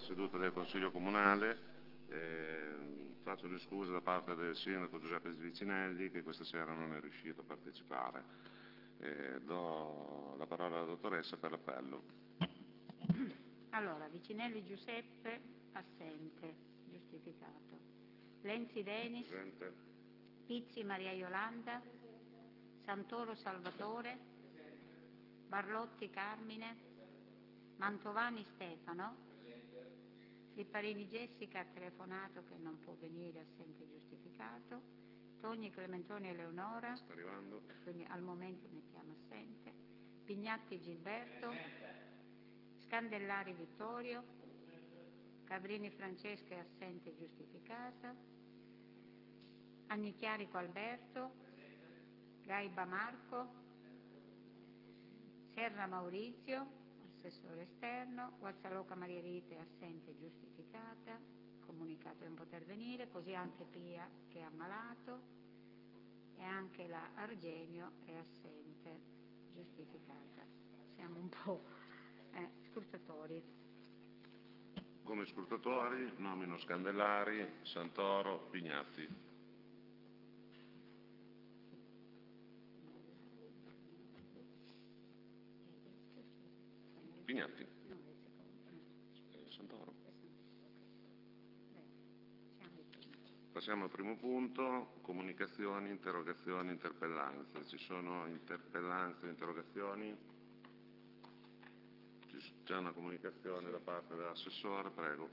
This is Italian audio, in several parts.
seduta del Consiglio Comunale. Faccio le scuse da parte del Sindaco Giuseppe Vicinelli che questa sera non è riuscito a partecipare. Do la parola alla dottoressa per l'appello. Allora, Vicinelli Giuseppe, assente, giustificato. Lenzi Denis, Presente. Pizzi Maria Iolanda, Santoro Salvatore, Barlotti Carmine, Mantovani Stefano, Lipparini Jessica ha telefonato che non può venire, assente giustificato, Togni Clementoni Eleonora, sta arrivando, quindi al momento mettiamo assente, Pignatti Gilberto, Scandellari Vittorio, Cabrini Francesca è assente giustificata, Annichiarico Alberto, Gaiba Marco, Serra Maurizio, assessore esterno, Guazzaloca Maria Rita è assente giustificata, comunicato di non poter venire, così anche Pia che è ammalato e anche la Argenio è assente giustificata. Siamo un po' scrutatori. come scrutatori nomino Scandellari, Santoro, Pignatti. Pignatti. Santoro. Passiamo al primo punto, comunicazioni, interrogazioni, interpellanze. Ci sono interpellanze, interrogazioni? C'è una comunicazione da parte dell'assessore, prego.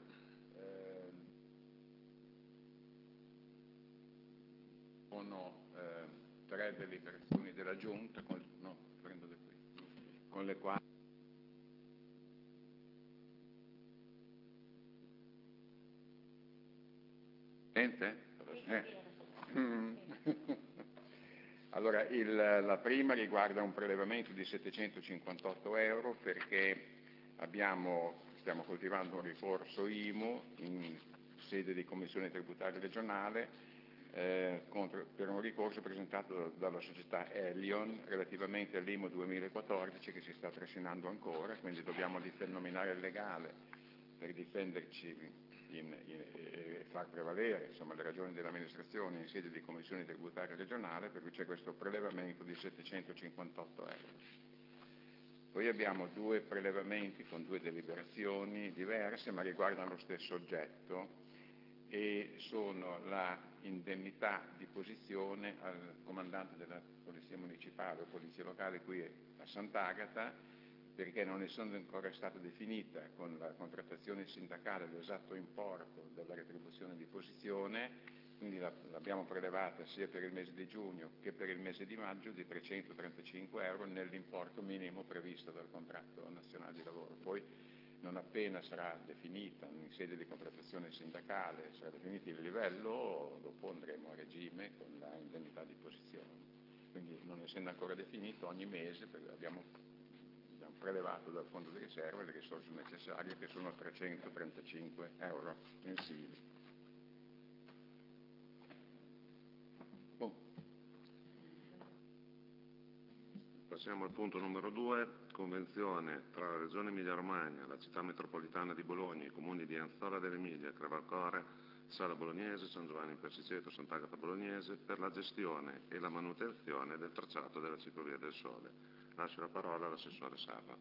Sono 3 deliberazioni della Giunta, con le quali Allora, la prima riguarda un prelevamento di 758 euro perché stiamo coltivando un ricorso IMU in sede di Commissione Tributaria Regionale per un ricorso presentato dalla società Elion relativamente all'IMU 2014 che si sta trascinando ancora, quindi dobbiamo nominare il legale per difenderci e far prevalere le ragioni dell'amministrazione in sede di Commissione Tributaria Regionale, per cui c'è questo prelevamento di 758 euro. Poi abbiamo 2 prelevamenti con 2 deliberazioni diverse ma riguardano lo stesso oggetto e sono la indennità di posizione al comandante della Polizia Municipale o Polizia Locale qui a Sant'Agata, perché non essendo ancora stata definita con la contrattazione sindacale l'esatto importo della retribuzione di posizione, quindi l'abbiamo prelevata sia per il mese di giugno che per il mese di maggio di 335 euro nell'importo minimo previsto dal contratto nazionale di lavoro. Poi non appena sarà definita in sede di contrattazione sindacale, sarà definito il livello, dopo andremo a regime con la indennità di posizione. Quindi non essendo ancora definito, ogni mese abbiamo prelevato dal fondo di riserva le risorse necessarie che sono 335 euro mensili. Passiamo al punto numero 2, convenzione tra la Regione Emilia-Romagna, la Città Metropolitana di Bologna, i comuni di Anzola dell'Emilia, Crevalcore, Sala Bolognese, San Giovanni in Persiceto, Sant'Agata Bolognese per la gestione e la manutenzione del tracciato della ciclovia del Sole. Lascio la parola all'assessore Sarra.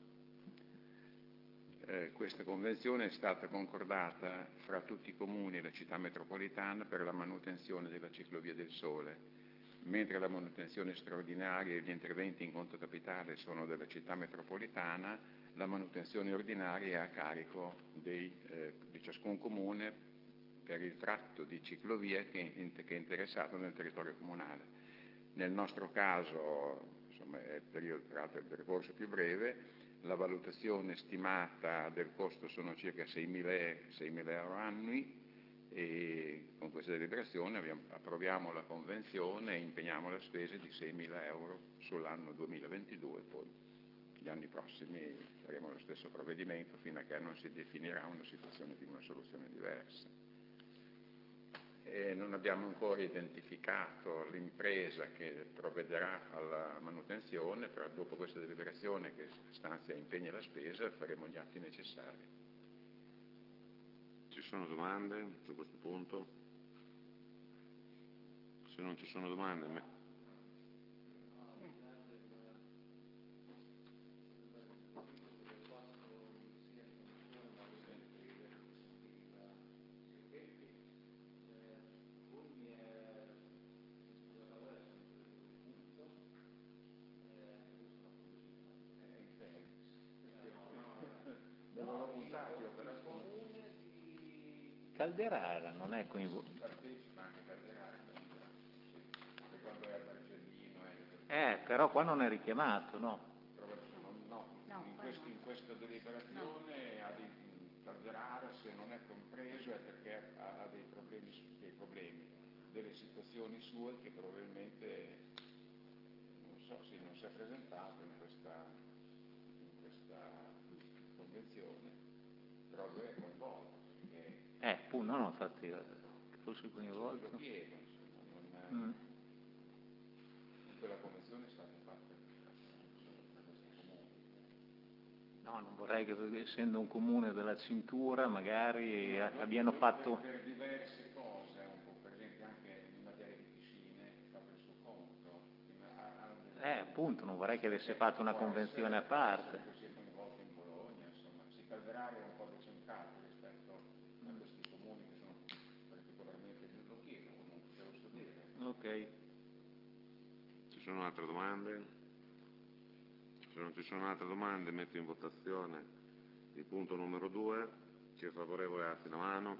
Questa convenzione è stata concordata fra tutti i comuni e la Città Metropolitana per la manutenzione della ciclovia del Sole. Mentre la manutenzione straordinaria e gli interventi in conto capitale sono della Città Metropolitana, la manutenzione ordinaria è a carico di ciascun comune per il tratto di ciclovia che è interessato nel territorio comunale. Nel nostro caso, è peraltro il percorso più breve, la valutazione stimata del costo sono circa 6.000 euro annui e con questa deliberazione approviamo la convenzione e impegniamo le spese di 6.000 euro sull'anno 2022, poi gli anni prossimi faremo lo stesso provvedimento fino a che non si definirà una situazione di una soluzione diversa. E non abbiamo ancora identificato l'impresa che provvederà alla manutenzione, però dopo questa deliberazione che stanzia e impegna la spesa faremo gli atti necessari. sono domande su questo punto? Se non ci sono domande... Calderara non è coinvolto. Però qua non è richiamato, no? In questa deliberazione Calderara, se non è compreso, è perché ha dei problemi, delle situazioni sue che probabilmente non so se non si è presentato in questa convenzione, però lui è coinvolto. Appunto, no, infatti, che fosse coinvolto. Lo chiedo, insomma, quella convenzione è stata fatta per questo comune. No, non vorrei che, essendo un comune della cintura, magari abbiano fatto... Per diverse cose, per esempio anche in materia di piscine, fa per il suo conto. Appunto, non vorrei che avesse fatto una convenzione a parte. Si è coinvolto in Bologna, insomma, si Calderare è un po' decentrato rispetto a questi comuni che sono particolarmente... Lo chiedo comunque, te lo so dire. Ok. Ci sono altre domande? Se non ci sono altre domande metto in votazione il punto numero 2. Chi è favorevole alzi la mano.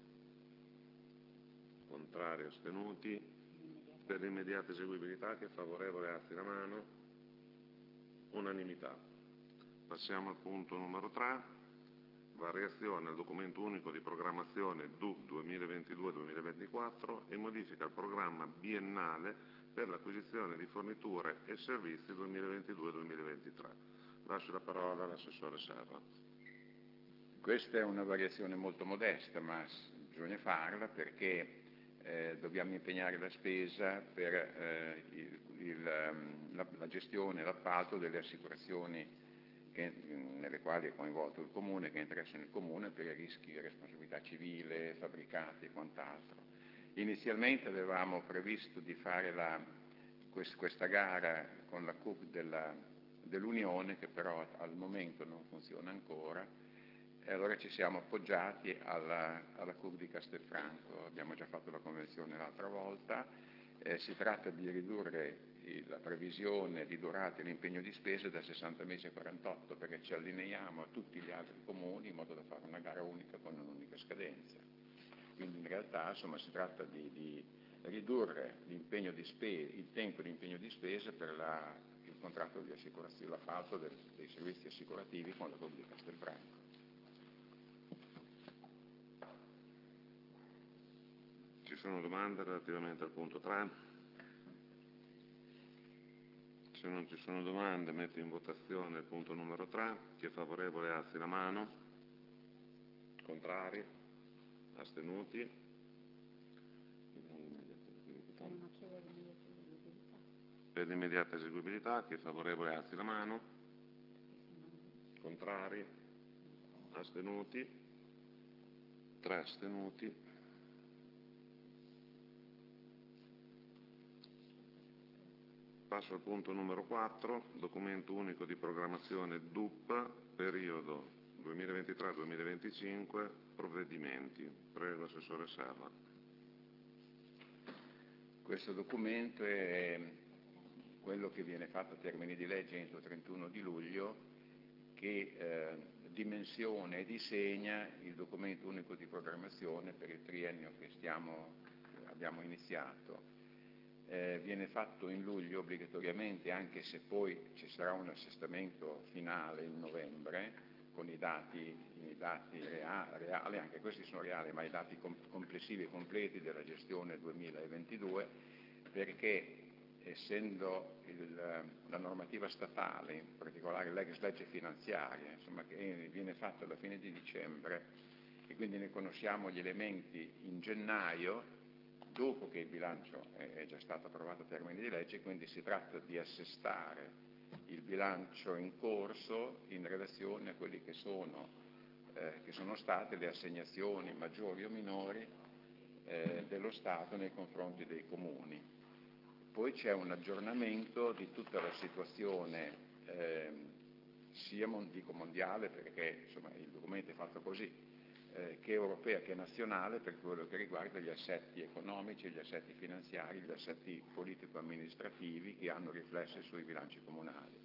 Contrari, astenuti. Per l'immediata eseguibilità chi è favorevole alzi la mano. Unanimità. Passiamo al punto numero 3. Variazione al documento unico di programmazione DUP 2022-2024 e modifica al programma biennale per l'acquisizione di forniture e servizi 2022-2023. Lascio la parola all'assessore Serra. Questa è una variazione molto modesta, ma bisogna farla perché dobbiamo impegnare la spesa per la gestione e l'appalto delle assicurazioni nelle quali è coinvolto il Comune, che interessano il Comune per i rischi di responsabilità civile, fabbricati e quant'altro. Inizialmente avevamo previsto di fare questa gara con la CUP dell'Unione, che però al momento non funziona ancora, e allora ci siamo appoggiati alla CUP di Castelfranco. Abbiamo già fatto la convenzione l'altra volta. Si tratta di ridurre la previsione di durata e l'impegno di spese da 60 mesi a 48, perché ci allineiamo a tutti gli altri comuni in modo da fare una gara unica con un'unica scadenza. Quindi in realtà insomma, si tratta di ridurre il tempo di impegno di spesa per il contratto di assicurazione, l'appalto dei servizi assicurativi con la CUP di Castelfranco. Ci sono domande relativamente al punto 3? Se non ci sono domande metto in votazione il punto numero 3. Chi è favorevole alzi la mano. Contrari? Astenuti? Per l'immediata eseguibilità chi è favorevole alzi la mano. Contrari? Astenuti? 3 astenuti. Passo al punto numero 4, documento unico di programmazione DUP, periodo 2023-2025, provvedimenti. Prego, Assessore Serra. Questo documento è quello che viene fatto a termini di legge entro il 31 di luglio, che dimensiona e disegna il documento unico di programmazione per il triennio che abbiamo iniziato. Viene fatto in luglio obbligatoriamente, anche se poi ci sarà un assestamento finale in novembre con i dati reali, anche questi sono reali, ma i dati complessivi e completi della gestione 2022, perché essendo la normativa statale, in particolare l'ex legge finanziaria, insomma, che viene fatta alla fine di dicembre, e quindi ne conosciamo gli elementi in gennaio, dopo che il bilancio è già stato approvato a termini di legge, quindi si tratta di assestare il bilancio in corso in relazione a quelli che sono che sono state le assegnazioni maggiori o minori dello Stato nei confronti dei comuni. Poi c'è un aggiornamento di tutta la situazione sia dico mondiale, perché insomma, il documento è fatto così, che europea che nazionale, per quello che riguarda gli assetti economici, gli assetti finanziari, gli assetti politico-amministrativi che hanno riflessi sui bilanci comunali.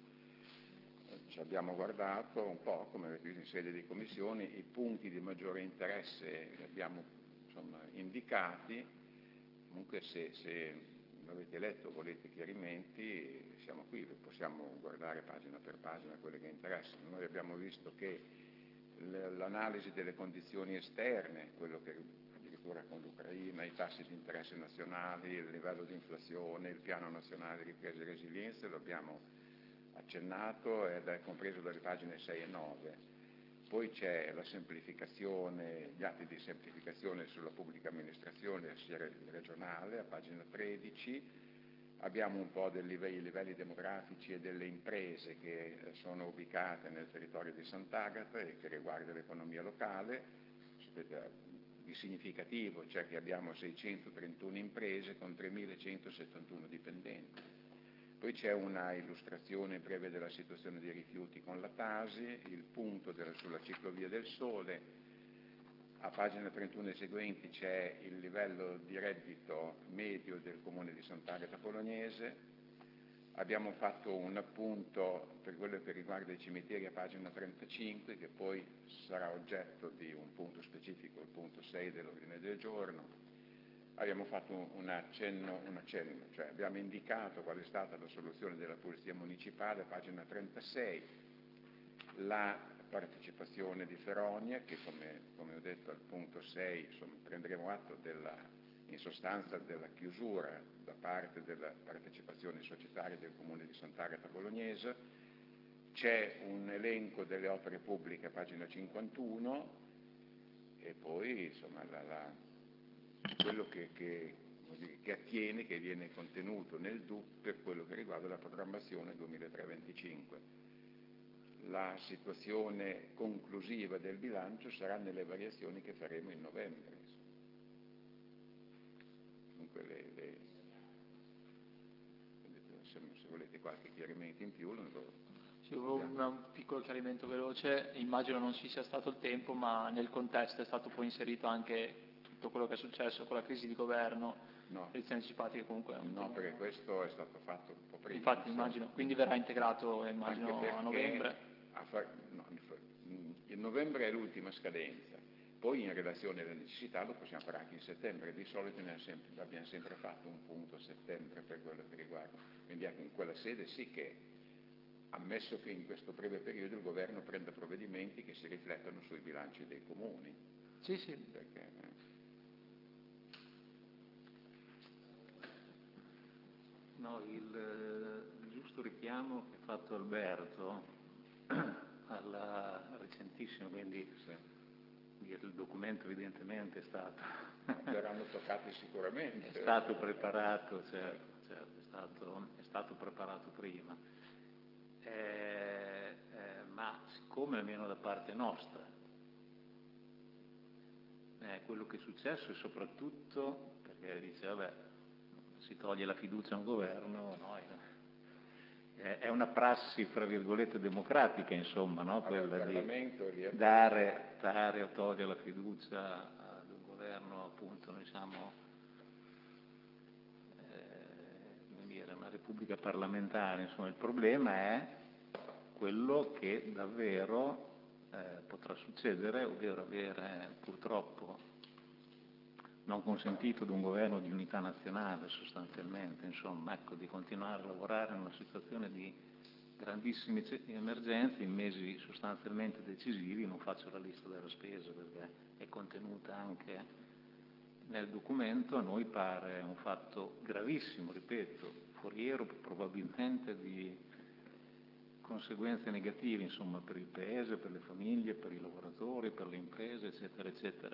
Ci abbiamo guardato un po', come avete visto in sede di commissioni, i punti di maggiore interesse li abbiamo insomma, indicati. Comunque se l'avete letto o volete chiarimenti, siamo qui, possiamo guardare pagina per pagina quelle che interessano. Noi abbiamo visto che l'analisi delle condizioni esterne, quello che addirittura con l'Ucraina, i tassi di interesse nazionali, il livello di inflazione, il piano nazionale di ripresa e resilienza, lo abbiamo accennato ed è compreso dalle pagine 6 e 9. Poi c'è la semplificazione, gli atti di semplificazione sulla pubblica amministrazione sia regionale, a pagina 13. Abbiamo un po' dei livelli demografici e delle imprese che sono ubicate nel territorio di Sant'Agata e che riguarda l'economia locale. Sapete, di significativo c'è che abbiamo 631 imprese con 3.171 dipendenti. Poi c'è una illustrazione breve della situazione dei rifiuti con la Tasi, il punto sulla ciclovia del Sole. A pagina 31 e seguenti c'è il livello di reddito medio del comune di Sant'Agata Bolognese. Abbiamo fatto un appunto per quello che riguarda i cimiteri a pagina 35, che poi sarà oggetto di un punto specifico, il punto 6 dell'ordine del giorno. Abbiamo fatto un accenno, cioè abbiamo indicato qual è stata la soluzione della Polizia Municipale, a pagina 36, la partecipazione di Feronia, che come ho detto al punto 6, insomma, prenderemo atto in sostanza della chiusura da parte della partecipazione societaria del Comune di Sant'Agata Bolognese. C'è un elenco delle opere pubbliche a pagina 51 e poi insomma quello che attiene, che viene contenuto nel DUP per quello che riguarda la programmazione 2003-2025. La situazione conclusiva del bilancio sarà nelle variazioni che faremo in novembre. Dunque se volete qualche chiarimento in più Sì, un piccolo chiarimento veloce, immagino non ci sia stato il tempo, ma nel contesto è stato poi inserito anche tutto quello che è successo con la crisi di governo, no. elezioni anticipate che comunque... No, perché questo è stato fatto un po' prima. Infatti immagino, quindi verrà integrato immagino a novembre. In novembre è l'ultima scadenza, poi in relazione alle necessità lo possiamo fare anche in settembre, di solito abbiamo sempre fatto un punto a settembre per quello che riguarda, quindi anche in quella sede sì che, ammesso che in questo breve periodo il governo prenda provvedimenti che si riflettano sui bilanci dei comuni. Sì, sì. Perché, No, il giusto richiamo che ha fatto Alberto alla recentissima, quindi sì, il documento evidentemente è stato verranno toccati sicuramente. È stato preparato, certo, è stato preparato prima. Ma siccome almeno da parte nostra quello che è successo è soprattutto perché dice vabbè, si toglie la fiducia a un governo, no? È una prassi fra virgolette democratica, insomma, no? Quella di dare o togliere la fiducia ad un governo, appunto noi siamo una repubblica parlamentare, insomma il problema è quello che davvero potrà succedere, ovvero avere purtroppo non consentito ad un governo di unità nazionale sostanzialmente, insomma, ecco, di continuare a lavorare in una situazione di grandissime emergenze in mesi sostanzialmente decisivi. Non faccio la lista della spesa perché è contenuta anche nel documento. A noi pare un fatto gravissimo, ripeto, foriero probabilmente di conseguenze negative, insomma, per il Paese, per le famiglie, per i lavoratori, per le imprese, eccetera, eccetera.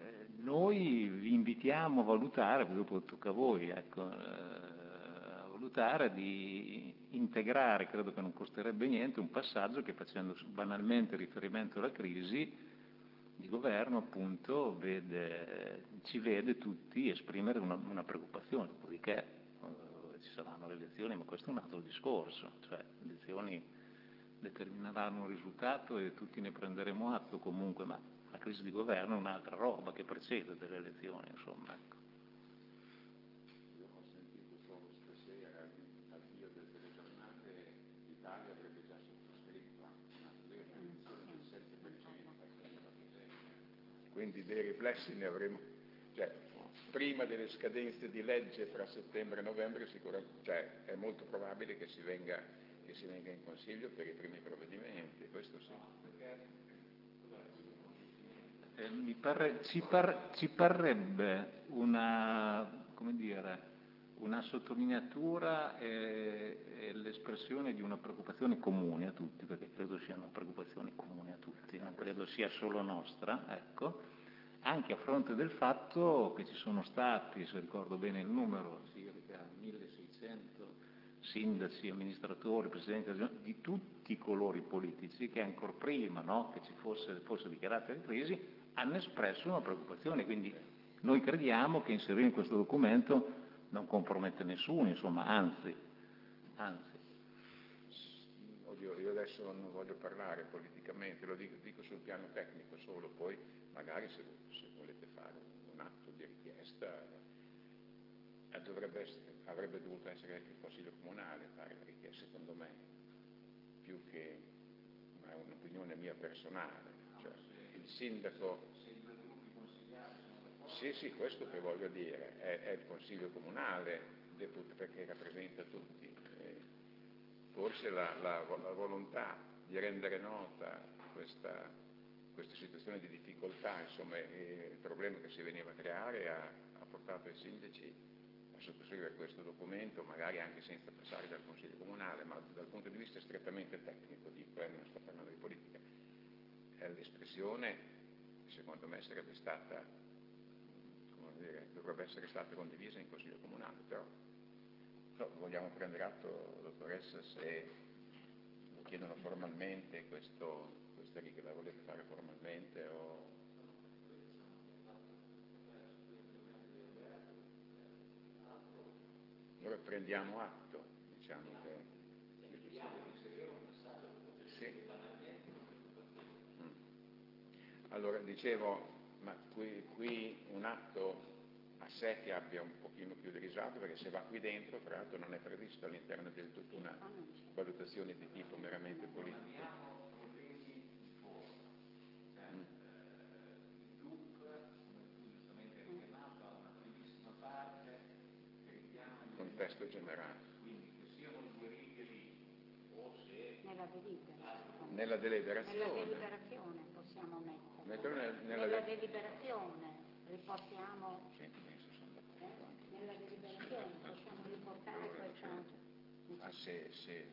Noi vi invitiamo a valutare, poi dopo tocca a voi, ecco, a valutare di integrare, credo che non costerebbe niente, un passaggio che, facendo banalmente riferimento alla crisi di governo, appunto, ci vede tutti esprimere una preoccupazione, dopodiché ci saranno le elezioni, ma questo è un altro discorso, cioè le elezioni determineranno un risultato e tutti ne prenderemo atto comunque, ma la crisi di governo è un'altra roba che precede delle elezioni, insomma, ecco. Io ho sentito solo stasera all'avvio delle telegiornate l'Italia avrebbe già sottoscritto una riduzione del 7%, quindi dei riflessi ne avremo, cioè prima delle scadenze di legge fra settembre e novembre cioè, è molto probabile che si venga in Consiglio per i primi provvedimenti, questo sì. Ci parrebbe una sottolineatura e l'espressione di una preoccupazione comune a tutti, perché credo siano preoccupazioni comuni a tutti, non credo sia solo nostra, ecco, anche a fronte del fatto che ci sono stati, se ricordo bene il numero, circa 1600 sindaci, amministratori, presidenti di tutti i colori politici che ancora prima, no, che ci fosse dichiarata la crisi, hanno espresso una preoccupazione, quindi noi crediamo che inserire in questo documento non compromette nessuno, insomma, anzi. Oddio, io adesso non voglio parlare politicamente, lo dico sul piano tecnico solo, poi magari se volete fare un atto di richiesta avrebbe dovuto essere anche il Consiglio Comunale a fare la richiesta, secondo me, più che un'opinione mia personale, cioè il sindaco. Sì, questo che voglio dire, è il Consiglio Comunale, perché rappresenta tutti. Forse la volontà di rendere nota questa situazione di difficoltà, insomma, il problema che si veniva a creare ha portato i sindaci a sottoscrivere questo documento, magari anche senza passare dal Consiglio Comunale, ma dal punto di vista strettamente tecnico, non sto parlando di politica, l'espressione secondo me dovrebbe essere stata condivisa in Consiglio Comunale, però vogliamo prendere atto, dottoressa, se lo chiedono formalmente questa riga, la volete fare formalmente o... Allora prendiamo atto, diciamo che... Sì. Allora dicevo, ma qui un atto a sé che abbia un pochino più di risalto, perché se va qui dentro, tra l'altro non è previsto all'interno di tutta una valutazione di tipo meramente politico. Contesto generale. Nella delibera. Nella deliberazione. Nella deliberazione possiamo mettere. Nella deliberazione riportiamo. Nella deliberazione possiamo riportare questa. Sì. Sì,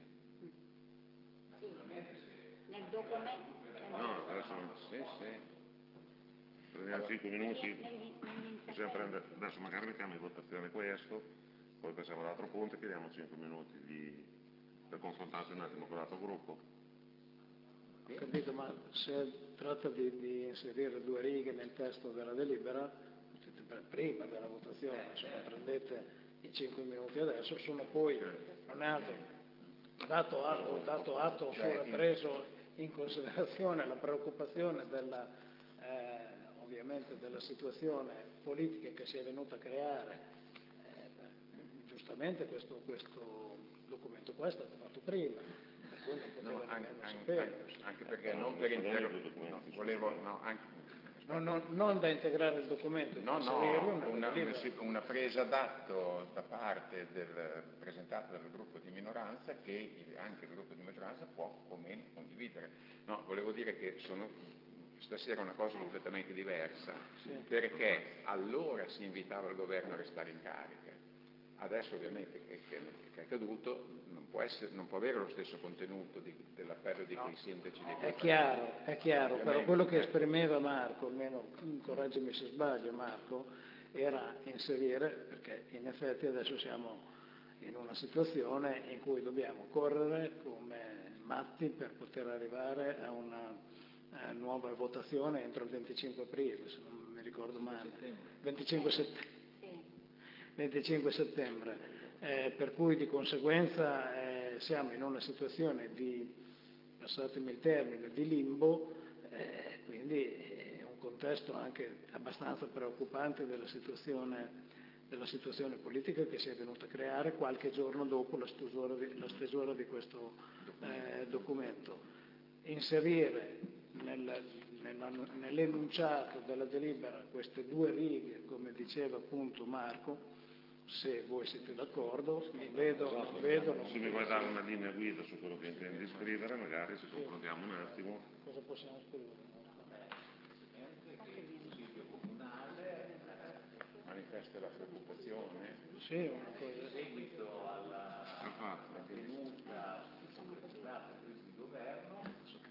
nel documento. No, adesso prendiamo 5 minuti, adesso magari mettiamo in votazione questo, poi passiamo all'altro punto e chiediamo 5 minuti per confrontarsi un attimo con l'altro gruppo. Ho capito, ma se tratta di inserire 2 righe nel testo della delibera, prima della votazione, se non prendete i 5 minuti adesso, sono poi, non è altro, dato atto oppure preso in considerazione la preoccupazione ovviamente della situazione politica che si è venuta a creare, giustamente questo documento qua è stato fatto prima, per cui non poteva nemmeno saperlo. Anche perché non per non da integrare il documento, una presa d'atto da parte presentata dal gruppo di minoranza che anche il gruppo di maggioranza può o meno condividere. No, volevo dire che stasera è una cosa completamente diversa, perché allora si invitava il governo a restare in carica. Adesso ovviamente che è caduto non può avere lo stesso contenuto dell'appello di quei sindaci. È chiaro, però quello che esprimeva Marco, almeno correggimi se sbaglio Marco, era inserire, perché in effetti adesso siamo in una situazione in cui dobbiamo correre come matti per poter arrivare a una nuova votazione entro il 25 aprile, se non mi ricordo male, 25 settembre, per cui di conseguenza siamo in una situazione di, passatemi il termine, di limbo, quindi è un contesto anche abbastanza preoccupante della situazione politica che si è venuta a creare qualche giorno dopo la stesura di questo documento. Inserire nell'enunciato della delibera queste 2 righe, come diceva appunto Marco, se voi siete d'accordo, non vedo. Se mi vuoi dare una linea guida su quello che intendi scrivere, magari ci confrontiamo un attimo. Cosa possiamo scrivere? Manifesta la preoccupazione. Sì, una cosa. Seguito alla tenuta della crisi di governo,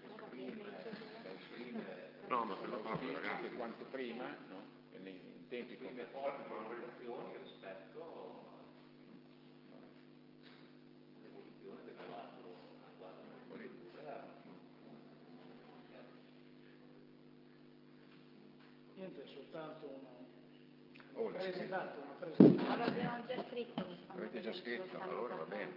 No, ma per la parte, ragazzi. Anche quanto prima, no? In tempi come forti valutazioni rispetto all'evoluzione del quadro Niente, soltanto una Oh, l'ha scritto. Ma l'abbiamo già scritto. Avete già scritto? Allora va bene.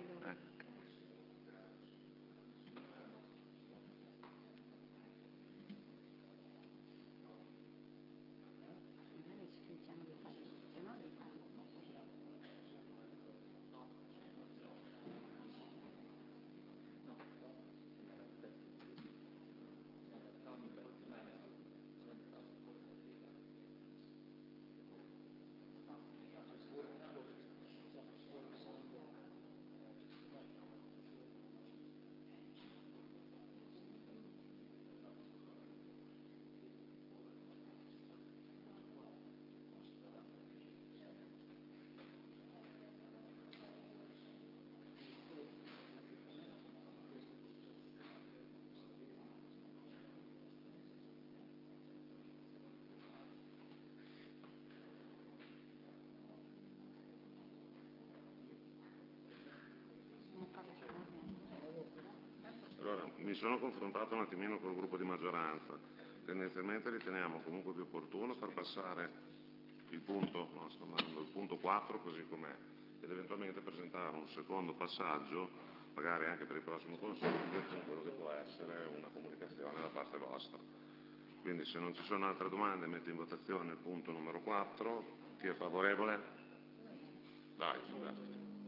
Allora, mi sono confrontato un attimino col gruppo di maggioranza. Tendenzialmente riteniamo comunque più opportuno far passare il punto, no, sto andando, il punto 4 così com'è, ed eventualmente presentare un secondo passaggio, magari anche per il prossimo Consiglio, con quello che può essere una comunicazione da parte vostra. Quindi se non ci sono altre domande metto in votazione il punto numero 4. Chi è favorevole? Dai, scusate.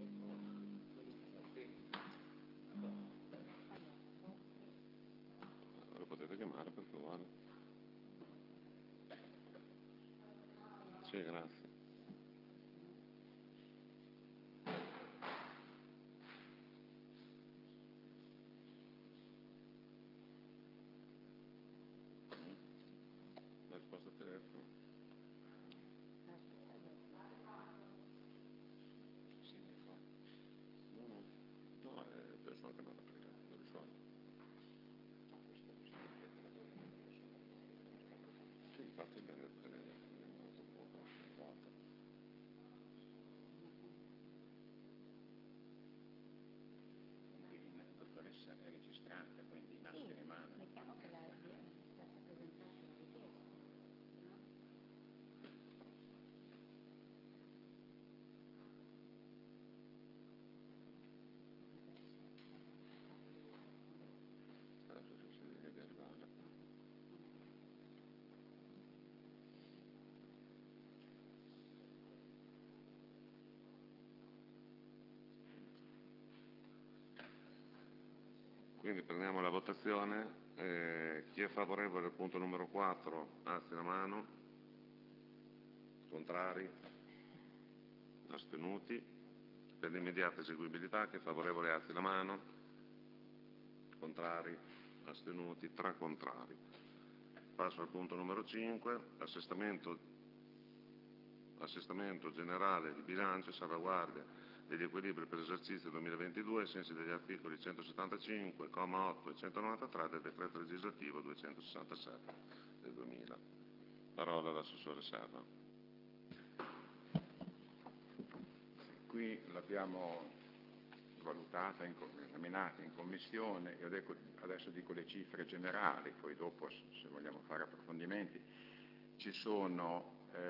Lo potete chiamare per favore? Sì, grazie. La risposta al telefono? No, penso anche non aprire, lo risolvo. Sì, infatti abbiamo detto che La dottoressa è registrata, quindi nasce le mani. Mettiamo che è stata presentata la richiesta. adesso si deve arrivare. Quindi prendiamo la votazione. Chi è favorevole al punto numero 4 alzi la mano. Contrari? Astenuti? Per l'immediata eseguibilità chi è favorevole alzi la mano. Contrari? Astenuti? 3 contrari. Passo al punto numero 5, assestamento generale di bilancio e salvaguardia degli equilibri per l'esercizio 2022 ai sensi degli articoli 175, 8 e 193 del decreto legislativo 267 del 2000. Parola all'assessore Serra. qui l'abbiamo valutata, esaminata in commissione, io adesso dico le cifre generali, poi dopo se vogliamo fare approfondimenti. Ci sono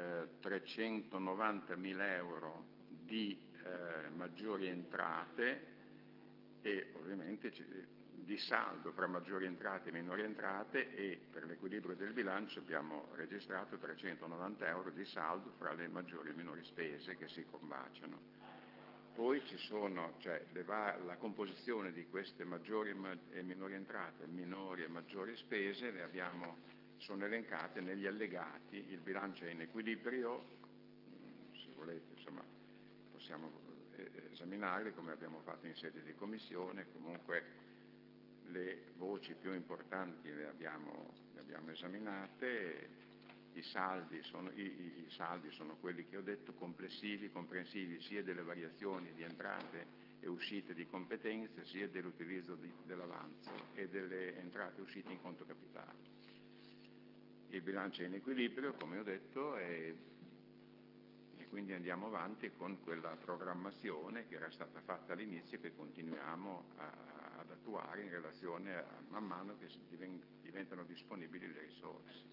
390.000 euro di maggiori entrate e ovviamente di saldo fra maggiori entrate e minori entrate, e per l'equilibrio del bilancio abbiamo registrato 390 euro di saldo fra le maggiori e minori spese che si combaciano. Poi ci sono, la composizione di queste maggiori e minori entrate, minori e maggiori spese, sono elencate negli allegati. Il bilancio è in equilibrio, se volete insomma possiamo esaminarli come abbiamo fatto in sede di commissione. Comunque le voci più importanti le abbiamo esaminate. I saldi sono quelli che ho detto, complessivi, comprensivi sia delle variazioni di entrate e uscite di competenze, sia dell'utilizzo dell'avanzo e delle entrate e uscite in conto capitale. Il bilancio è in equilibrio, come ho detto, e quindi andiamo avanti con quella programmazione che era stata fatta all'inizio e che continuiamo ad attuare in relazione man mano che diventano disponibili le risorse.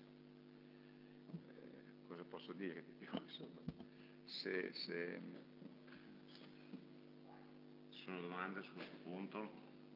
Cosa posso dire di più? Insomma, Ci sono domande su questo punto?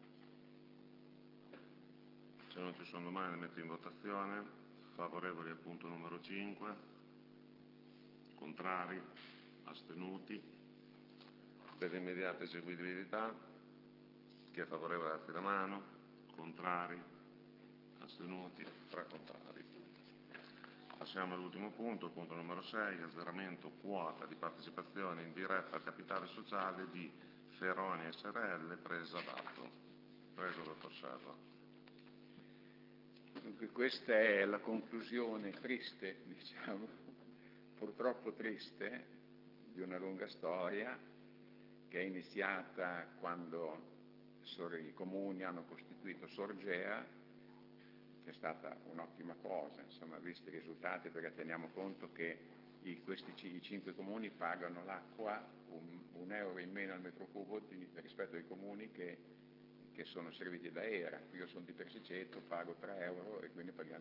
Se non ci sono domande metto in votazione. Favorevoli al punto numero 5, contrari, astenuti. Per l'immediata eseguibilità, chi è favorevole alzi la mano, contrari, astenuti, 3 contrari. Passiamo all'ultimo punto, il punto numero 6, azzeramento quota di partecipazione indiretta al capitale sociale di Feroni SRL presa dato. Prego, dottor Serra. Dunque, questa è la conclusione triste, purtroppo triste, di una lunga storia che è iniziata quando i comuni hanno costituito Sorgea, che è stata un'ottima cosa, insomma, visti i risultati, perché teniamo conto che i 5 comuni pagano l'acqua un euro in meno al metro cubo rispetto ai comuni che sono serviti da ERA. Io sono di Persiceto, pago 3 euro e quindi paghiamo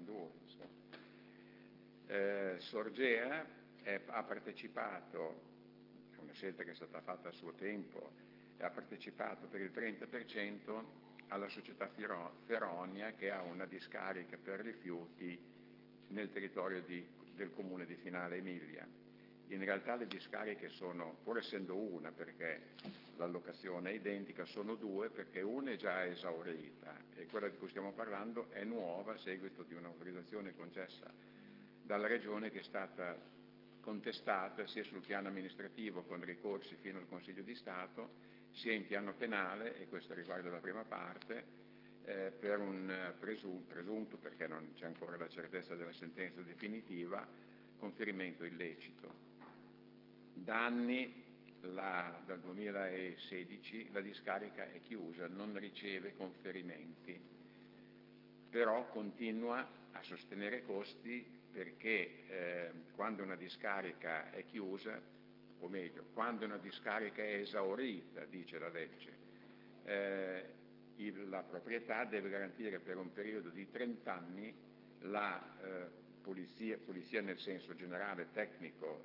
2. Sorgea ha partecipato, è una scelta che è stata fatta a suo tempo, e ha partecipato per il 30% alla società Feronia, che ha una discarica per rifiuti nel territorio del comune di Finale Emilia. In realtà le discariche sono, pur essendo una, perché l'allocazione è identica, sono 2, perché una è già esaurita e quella di cui stiamo parlando è nuova a seguito di un'autorizzazione concessa dalla Regione, che è stata contestata sia sul piano amministrativo con ricorsi fino al Consiglio di Stato, sia in piano penale, e questo riguarda la prima parte, per un presunto, perché non c'è ancora la certezza della sentenza definitiva, conferimento illecito. Da anni, dal 2016, la discarica è chiusa, non riceve conferimenti, però continua a sostenere costi, perché quando una discarica è chiusa, o meglio, quando una discarica è esaurita, dice la legge, la proprietà deve garantire per un periodo di 30 anni la pulizia nel senso generale, tecnico,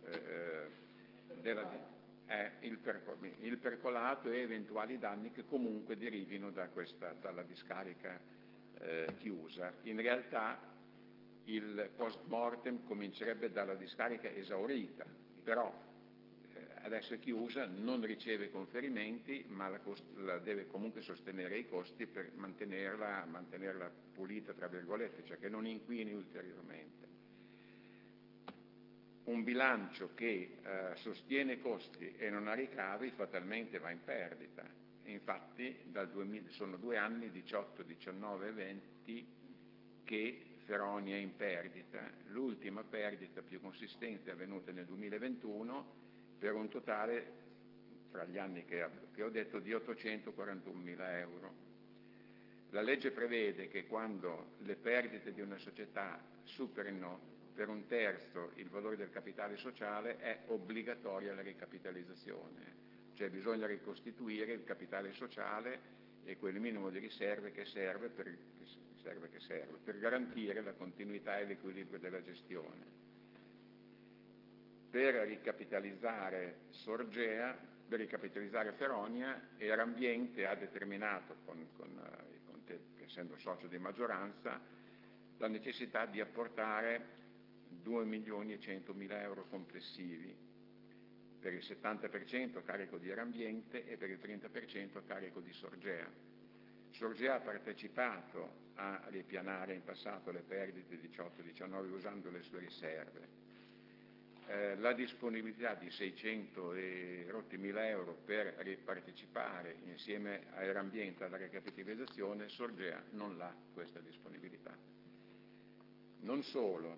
il percolato e eventuali danni che comunque derivino dalla discarica chiusa. In realtà il post mortem comincerebbe dalla discarica esaurita, però adesso è chiusa, non riceve conferimenti, ma deve comunque sostenere i costi per mantenerla pulita, tra virgolette, cioè che non inquini ulteriormente. Un bilancio che sostiene costi e non ha ricavi fatalmente va in perdita. Infatti sono 2 anni, 18, 19 e 20, che Feroni è in perdita. L'ultima perdita più consistente è avvenuta nel 2021 per un totale, tra gli anni che ho detto, di 841.000 euro. La legge prevede che quando le perdite di una società superino per 1/3 il valore del capitale sociale è obbligatoria la ricapitalizzazione. cioè bisogna ricostituire il capitale sociale e quel minimo di riserve che serve per garantire la continuità e l'equilibrio della gestione. Per ricapitalizzare Feronia, Erambiente ha determinato, essendo socio di maggioranza, la necessità di apportare 2.100.000 euro complessivi, per il 70% a carico di Erambiente e per il 30% a carico di Sorgea. Sorgea ha partecipato a ripianare in passato le perdite 18-19 usando le sue riserve. La disponibilità di 600.000 euro per ripartecipare insieme a Erambiente alla ricapitalizzazione, Sorgea non ha questa disponibilità. Non solo,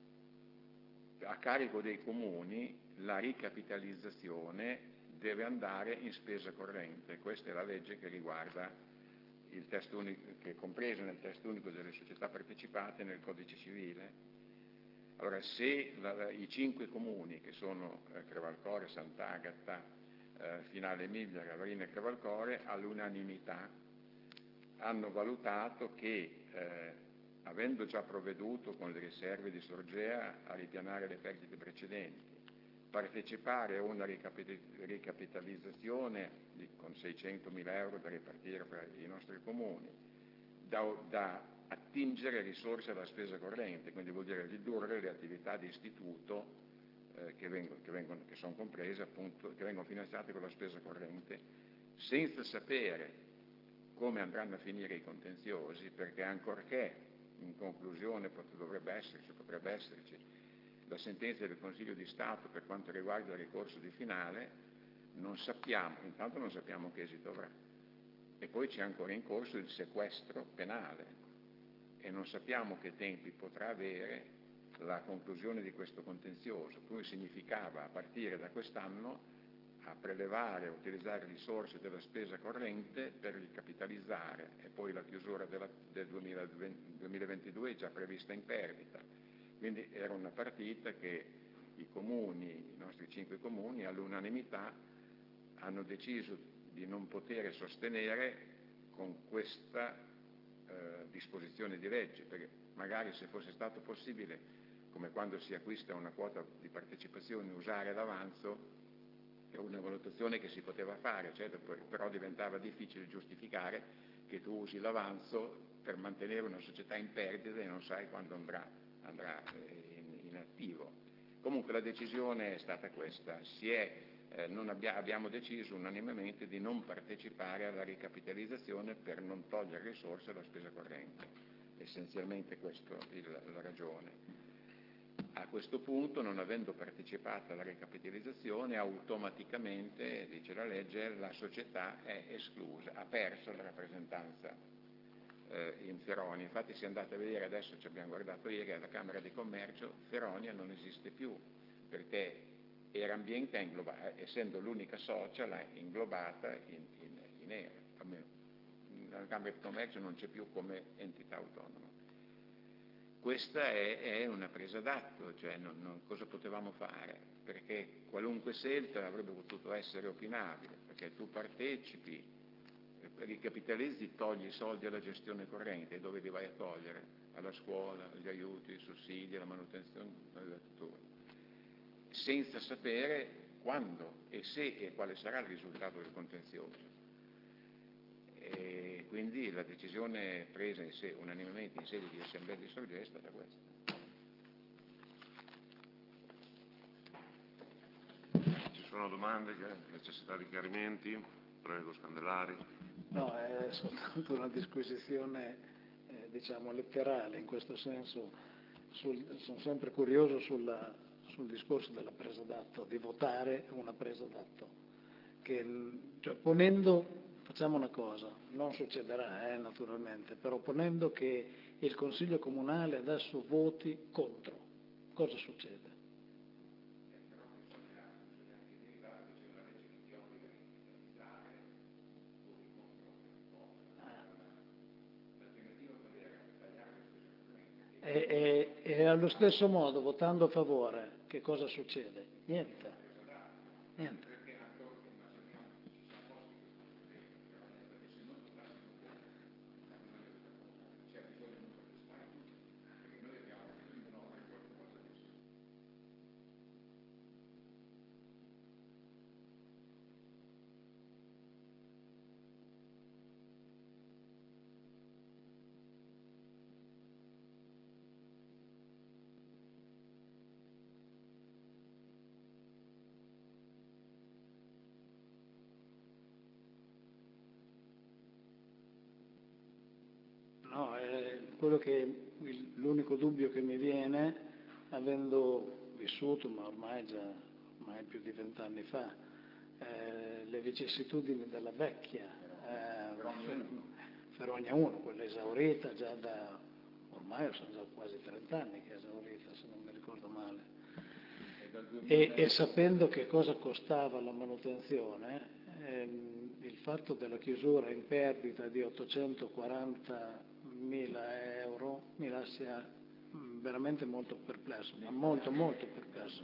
a carico dei comuni la ricapitalizzazione deve andare in spesa corrente. Questa è la legge che riguarda il testo unico, che è compresa nel testo unico delle società partecipate nel Codice Civile. Allora, se i 5 comuni, che sono Crevalcore, Sant'Agata, Finale Emilia, Ravarina e Crevalcore, all'unanimità hanno valutato che, avendo già provveduto con le riserve di Sorgea a ripianare le perdite precedenti, partecipare a una ricapitalizzazione con 600.000 euro da ripartire fra i nostri comuni, da attingere risorse alla spesa corrente, quindi vuol dire ridurre le attività di istituto che sono comprese appunto, che vengono finanziate con la spesa corrente, senza sapere come andranno a finire i contenziosi, perché ancorché in conclusione potrebbe esserci la sentenza del Consiglio di Stato per quanto riguarda il ricorso di finale, intanto non sappiamo che esito avrà, e poi c'è ancora in corso il sequestro penale e non sappiamo che tempi potrà avere la conclusione di questo contenzioso, cui significava a partire da quest'anno a prelevare, utilizzare risorse della spesa corrente per ricapitalizzare, e poi la chiusura del 2022 è già prevista in perdita. Quindi era una partita che i nostri 5 comuni, all'unanimità hanno deciso di non poter sostenere con questa disposizione di legge, perché magari se fosse stato possibile, come quando si acquista una quota di partecipazione, usare l'avanzo, è una valutazione che si poteva fare, però diventava difficile giustificare che tu usi l'avanzo per mantenere una società in perdita e non sai quando andrà in attivo. Comunque la decisione è stata questa, abbiamo deciso unanimemente di non partecipare alla ricapitalizzazione per non togliere risorse alla spesa corrente, essenzialmente questa è la ragione. A questo punto, non avendo partecipato alla ricapitalizzazione, automaticamente, dice la legge, la società è esclusa, ha perso la rappresentanza in Feronia. Infatti si è andata a vedere, adesso ci abbiamo guardato ieri alla Camera di Commercio, Feronia non esiste più, perché Erambiente, essendo l'unica socia, l'ha inglobata in ERA, almeno la Camera di Commercio non c'è più come entità autonoma. Questa è una presa d'atto, cosa potevamo fare? Perché qualunque scelta avrebbe potuto essere opinabile, perché tu partecipi, ricapitalizzi, togli i soldi alla gestione corrente, e dove li vai a togliere? Alla scuola, agli aiuti, ai sussidi, alla manutenzione, senza sapere quando e se e quale sarà il risultato del contenzioso. E quindi la decisione presa unanimemente in sede di assemblea di Sorgea è stata questa. Ci sono domande, necessità di chiarimenti? Prego, Scandellari. No, è soltanto una disquisizione letterale, in questo senso sono sempre curioso sul discorso della presa d'atto, di votare una presa d'atto, facciamo una cosa, non succederà naturalmente, però ponendo che il Consiglio Comunale adesso voti contro, cosa succede? E allo stesso modo, votando a favore, che cosa succede? Niente. quello che l'unico dubbio che mi viene, avendo vissuto, ma ormai più di 20 anni fa, le vicissitudini della vecchia Ferogna 1, quella esaurita già ormai sono già quasi 30 anni che è esaurita, se non mi ricordo male. E sapendo che cosa costava la manutenzione, il fatto della chiusura in perdita di 840.000 euro mi lascia veramente molto perplesso, ma molto perplesso.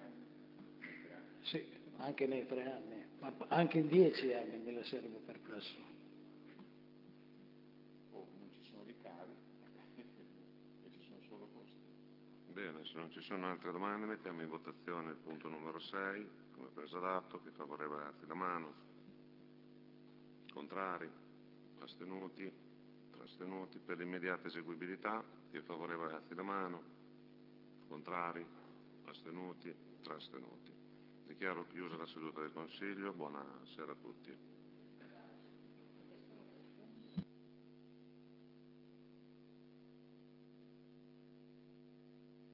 Sì, anche nei 3 anni, ma anche in 10 anni mi lascerebbe perplesso. Non ci sono ricavi, e ci sono solo costi. Bene, se non ci sono altre domande mettiamo in votazione il punto numero 6 come preso d'atto. Chi è favorevole alzi la mano. Contrari? Astenuti? Trattenuti? Per l'immediata eseguibilità chi è favorevole alzi la mano. Contrari? Astenuti? Trattenuti. Dichiaro chiusa la seduta del Consiglio. Buonasera a tutti.